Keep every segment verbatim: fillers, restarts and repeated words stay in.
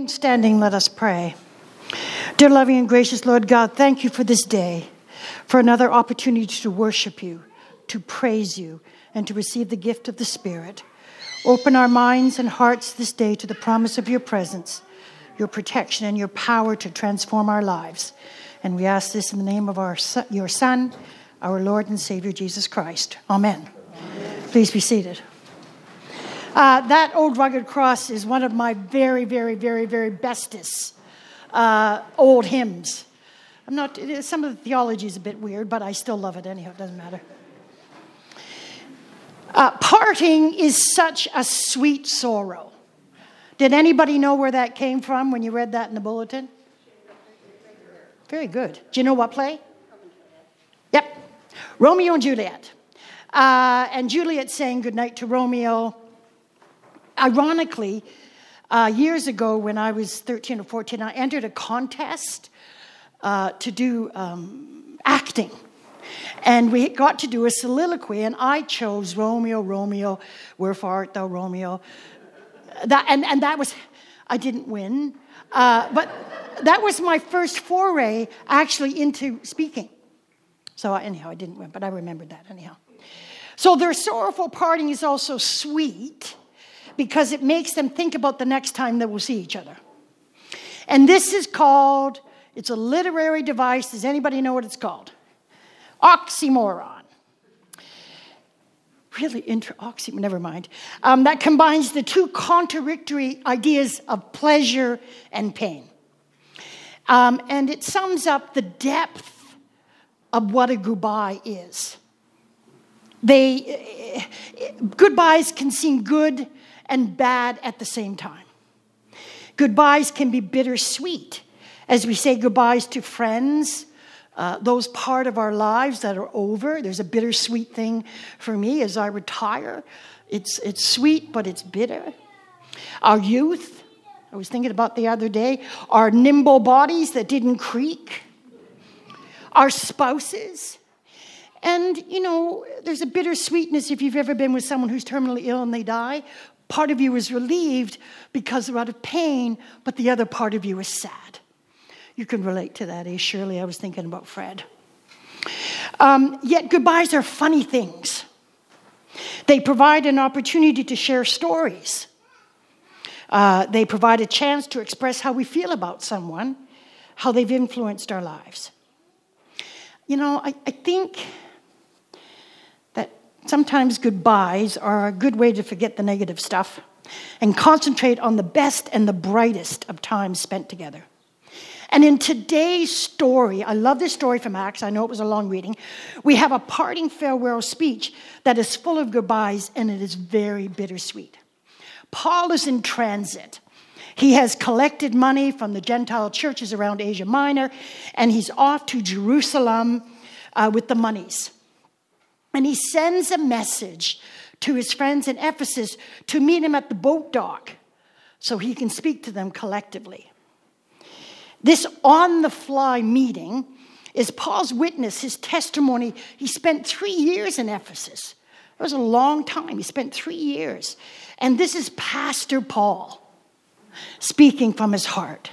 Standing, let us pray. Dear loving and gracious Lord God, thank you for this day, for another opportunity to worship you, to praise you, and to receive the gift of the Spirit. Open our minds and hearts this day to the promise of your presence, your protection, and your power to transform our lives. And we ask this in the name of our your Son, our Lord and Savior, Jesus Christ. Amen. Amen. Please be seated. Uh, that old rugged cross is one of my very, very, very, very bestest uh, old hymns. I'm not. Some of the theology is a bit weird, but I still love it anyhow. It doesn't matter. Uh, parting is such a sweet sorrow. Did anybody know where that came from when you read that in the bulletin? Very good. Do you know what play? Yep. Romeo and Juliet. Uh, and Juliet saying goodnight to Romeo. Ironically, uh, years ago when I was thirteen or fourteen, I entered a contest uh, to do um, acting. And we got to do a soliloquy, and I chose Romeo, Romeo, wherefore art thou, Romeo? That, and, and that was, I didn't win, uh, but that was my first foray actually into speaking. So anyhow, I didn't win, but I remembered that anyhow. So their sorrowful parting is also sweet, because it makes them think about the next time they will see each other. And this is called, it's a literary device. Does anybody know what it's called? Oxymoron. Really, inter- oxymoron, never mind. Um, that combines the two contradictory ideas of pleasure and pain. Um, and it sums up the depth of what a goodbye is. They, goodbyes can seem good and bad at the same time. Goodbyes can be bittersweet as we say goodbyes to friends, uh, those part of our lives that are over. There's a bittersweet thing for me as I retire. It's, it's sweet, but it's bitter. Our youth, I was thinking about the other day, our nimble bodies that didn't creak. Our spouses. And, you know, there's a bittersweetness if you've ever been with someone who's terminally ill and they die. Part of you is relieved because they're out of pain, but the other part of you is sad. You can relate to that, eh, Shirley? I was thinking about Fred. Um, yet goodbyes are funny things. They provide an opportunity to share stories. Uh, they provide a chance to express how we feel about someone, how they've influenced our lives. You know, I, I think that sometimes goodbyes are a good way to forget the negative stuff and concentrate on the best and the brightest of times spent together. And in today's story, I love this story from Acts. I know it was a long reading. We have a parting farewell speech that is full of goodbyes, and it is very bittersweet. Paul is in transit. He has collected money from the Gentile churches around Asia Minor, and he's off to Jerusalem uh, with the monies. And he sends a message to his friends in Ephesus to meet him at the boat dock so he can speak to them collectively. This on-the-fly meeting is Paul's witness, his testimony. He spent three years in Ephesus. It was a long time. He spent three years. And this is Pastor Paul speaking from his heart.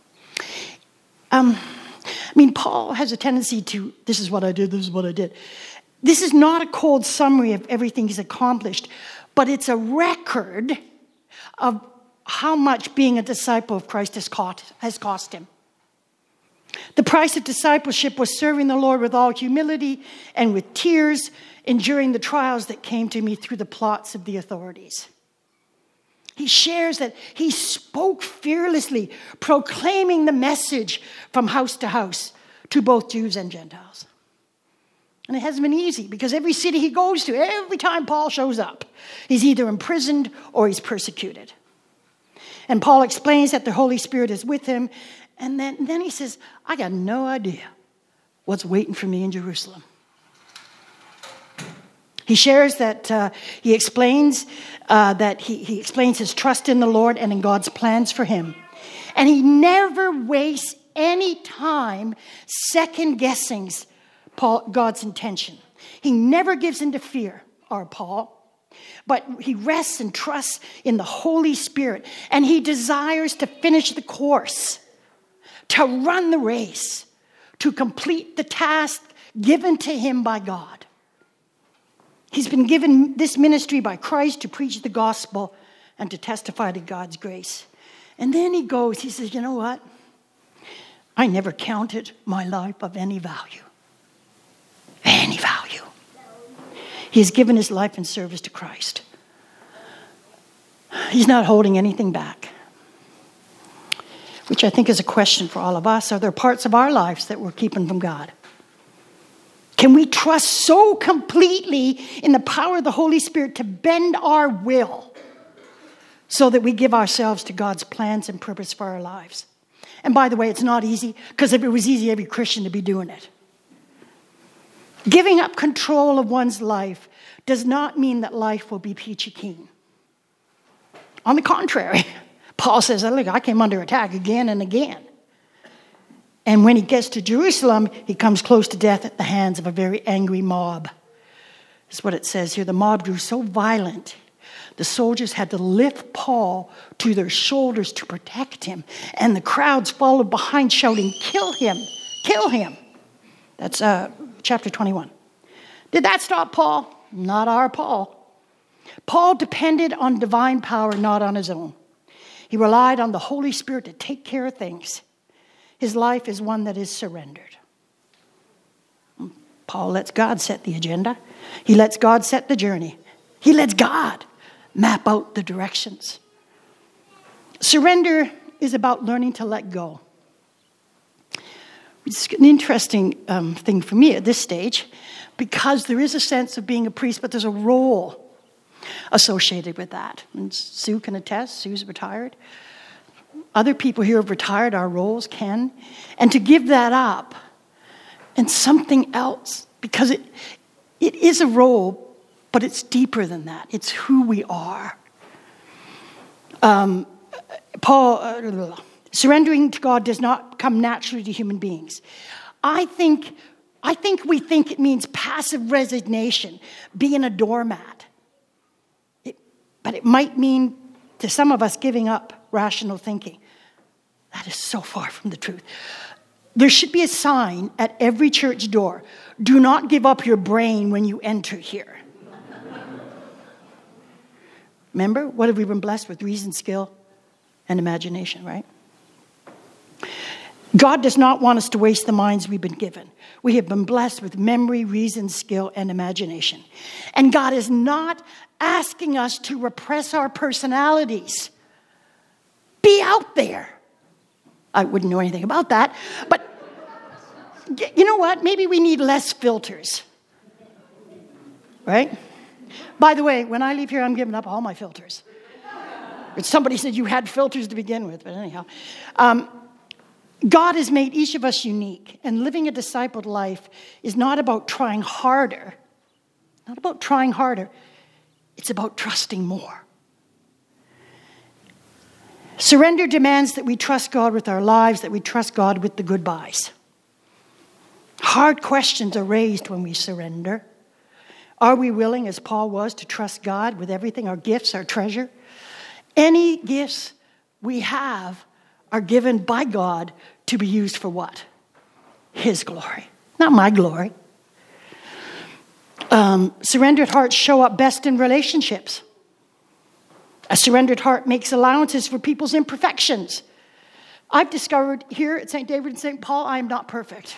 Um, I mean, Paul has a tendency to, this is what I did, this is what I did. This is not a cold summary of everything he's accomplished, but it's a record of how much being a disciple of Christ has cost, has cost him. The price of discipleship was serving the Lord with all humility and with tears, enduring the trials that came to me through the plots of the authorities. He shares that he spoke fearlessly, proclaiming the message from house to house to both Jews and Gentiles. And it hasn't been easy because every city he goes to, every time Paul shows up, he's either imprisoned or he's persecuted. And Paul explains that the Holy Spirit is with him. And then, then he says, I got no idea what's waiting for me in Jerusalem. He shares that, uh, he explains uh, that he, he explains his trust in the Lord and in God's plans for him. And he never wastes any time second-guessing Paul, God's intention. He never gives in to fear, our Paul. but he rests and trusts in the Holy Spirit, and he desires to finish the course, to run the race, to complete the task given to him by God. He's been given this ministry by Christ to preach the gospel and to testify to God's grace. And then he goes, he says, you know what? I never counted my life of any value. Any value. He has given his life in service to Christ. He's not holding anything back. Which I think is a question for all of us. Are there parts of our lives that we're keeping from God? Can we trust so completely in the power of the Holy Spirit to bend our will so that we give ourselves to God's plans and purpose for our lives? And by the way, it's not easy, because if it was easy, every Christian would be doing it. Giving up control of one's life does not mean that life will be peachy keen. On the contrary, Paul says, look, I came under attack again and again. And when he gets to Jerusalem, he comes close to death at the hands of a very angry mob. That's what it says here. The mob grew so violent, the soldiers had to lift Paul to their shoulders to protect him. And the crowds followed behind, shouting, kill him, kill him. That's uh, chapter twenty-one. Did that stop Paul? Not our Paul. Paul depended on divine power, not on his own. He relied on the Holy Spirit to take care of things. His life is one that is surrendered. Paul lets God set the agenda. He lets God set the journey. He lets God map out the directions. Surrender is about learning to let go. It's an interesting um, thing for me at this stage, because there is a sense of being a priest, but there's a role associated with that. And Sue can attest. Sue's retired. Other people here have retired. Our roles can. And to give that up and something else, because it it is a role, but it's deeper than that. It's who we are. Um, Paul, uh, surrendering to God does not come naturally to human beings. I think, I think we think it means passive resignation, being a doormat. It, but it might mean, to some of us, giving up rational thinking. That is so far from the truth. There should be a sign at every church door. Do not give up your brain when you enter here. Remember, what have we been blessed with? Reason, skill, and imagination, right? God does not want us to waste the minds we've been given. We have been blessed with memory, reason, skill, and imagination. And God is not asking us to repress our personalities. Be out there. I wouldn't know anything about that. But you know what? Maybe we need less filters. Right? By the way, when I leave here, I'm giving up all my filters. But somebody said you had filters to begin with. But anyhow. Um, God has made each of us unique. And living a discipled life is not about trying harder. Not about trying harder. It's about trusting more. Surrender demands that we trust God with our lives, that we trust God with the goodbyes. Hard questions are raised when we surrender. Are we willing, as Paul was, to trust God with everything, our gifts, our treasure? Any gifts we have are given by God to be used for what? His glory, not my glory. Um, surrendered hearts show up best in relationships. A surrendered heart makes allowances for people's imperfections. I've discovered here at Saint David and Saint Paul, I am not perfect.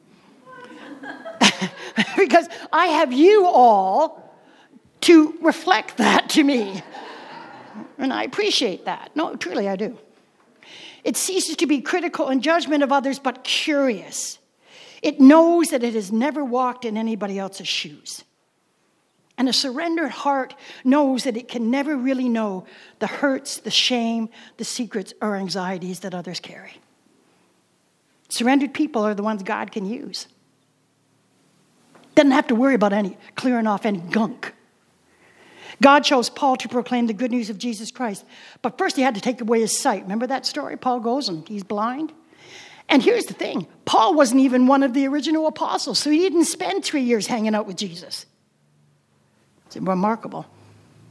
Because I have you all to reflect that to me. And I appreciate that. No, truly I do. It ceases to be critical in judgment of others, but curious. It knows that it has never walked in anybody else's shoes. And a surrendered heart knows that it can never really know the hurts, the shame, the secrets, or anxieties that others carry. Surrendered people are the ones God can use. Doesn't have to worry about any clearing off any gunk. God chose Paul to proclaim the good news of Jesus Christ. But first he had to take away his sight. Remember that story? Paul goes and he's blind. And here's the thing. Paul wasn't even one of the original apostles, so he didn't spend three years hanging out with Jesus. It's remarkable.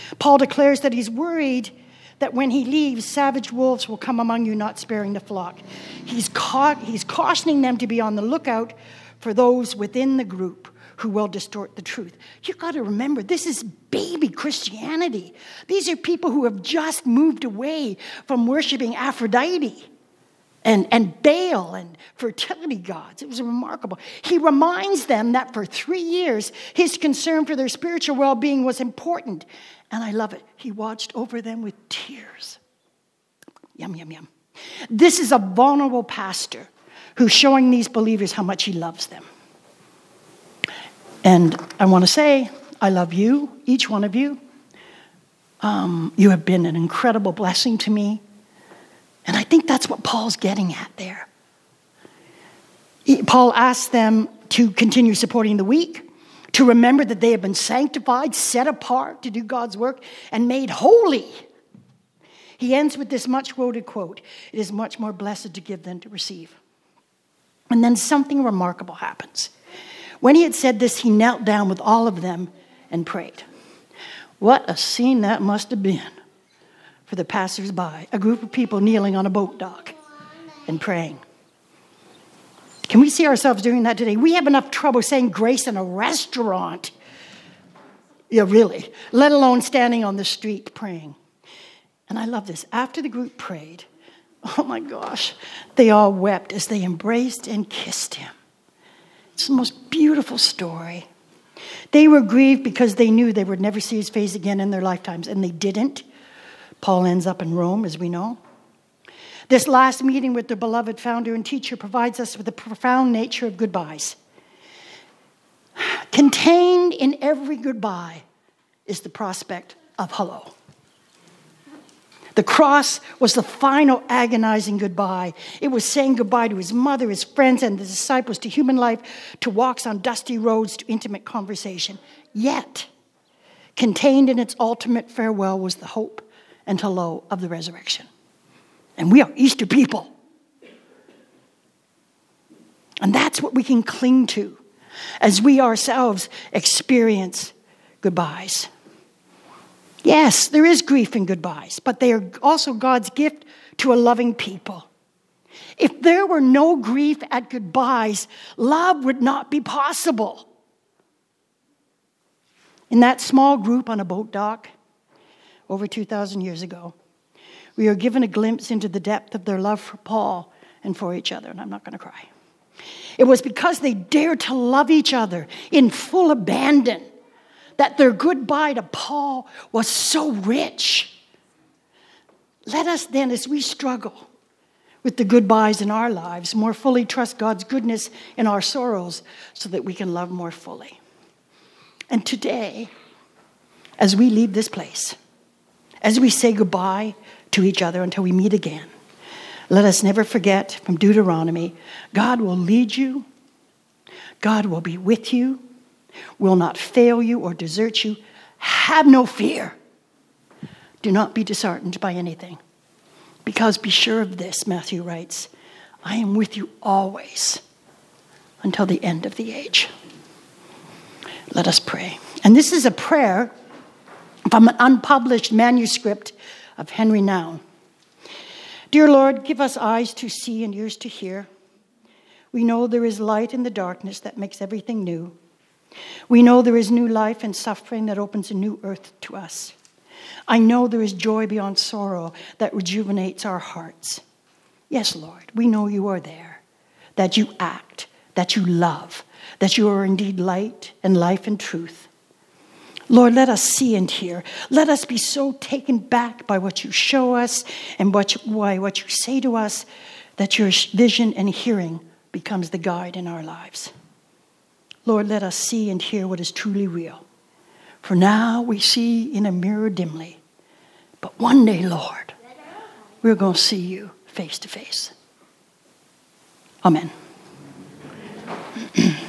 Paul declares that he's worried that when he leaves, savage wolves will come among you, not sparing the flock. He's, ca- he's cautioning them to be on the lookout for those within the group who will distort the truth. You've got to remember, this is baby Christianity. These are people who have just moved away from worshiping Aphrodite and, and Baal and fertility gods. It was remarkable. He reminds them that for three years, his concern for their spiritual well-being was important. And I love it. He watched over them with tears. Yum, yum, yum. This is a vulnerable pastor who's showing these believers how much he loves them. And I want to say, I love you, each one of you. Um, you have been an incredible blessing to me. And I think that's what Paul's getting at there. He, Paul asks them to continue supporting the weak, to remember that they have been sanctified, set apart to do God's work, and made holy. He ends with this much quoted quote, "It is much more blessed to give than to receive." And then something remarkable happens. When he had said this, he knelt down with all of them and prayed. What a scene that must have been for the passers-by, a group of people kneeling on a boat dock and praying. Can we see ourselves doing that today? We have enough trouble saying grace in a restaurant. Yeah, really. Let alone standing on the street praying. And I love this. After the group prayed, oh my gosh, they all wept as they embraced and kissed him. It's the most beautiful story. They were grieved because they knew they would never see his face again in their lifetimes, and they didn't. Paul ends up in Rome, as we know. This last meeting with their beloved founder and teacher provides us with the profound nature of goodbyes. Contained in every goodbye is the prospect of hello. The cross was the final agonizing goodbye. It was saying goodbye to his mother, his friends, and the disciples, to human life, to walks on dusty roads, to intimate conversation. Yet, contained in its ultimate farewell was the hope and hello of the resurrection. And we are Easter people. And that's what we can cling to as we ourselves experience goodbyes. Yes, there is grief in goodbyes, but they are also God's gift to a loving people. If there were no grief at goodbyes, love would not be possible. In that small group on a boat dock over two thousand years ago, we are given a glimpse into the depth of their love for Paul and for each other, and I'm not going to cry. It was because they dared to love each other in full abandon that their goodbye to Paul was so rich. Let us then, as we struggle with the goodbyes in our lives, more fully trust God's goodness in our sorrows so that we can love more fully. And today, as we leave this place, as we say goodbye to each other until we meet again, let us never forget from Deuteronomy, God will lead you, God will be with you, will not fail you or desert you. Have no fear. Do not be disheartened by anything. Because be sure of this, Matthew writes, I am with you always until the end of the age. Let us pray. And this is a prayer from an unpublished manuscript of Henry Nouwen. Dear Lord, give us eyes to see and ears to hear. We know there is light in the darkness that makes everything new. We know there is new life and suffering that opens a new earth to us. I know there is joy beyond sorrow that rejuvenates our hearts. Yes, Lord, we know you are there, that you act, that you love, that you are indeed light and life and truth. Lord, let us see and hear. Let us be so taken back by what you show us and what you, why what you say to us that your vision and hearing becomes the guide in our lives. Lord, let us see and hear what is truly real. For now we see in a mirror dimly. But one day, Lord, we're going to see you face to face. Amen.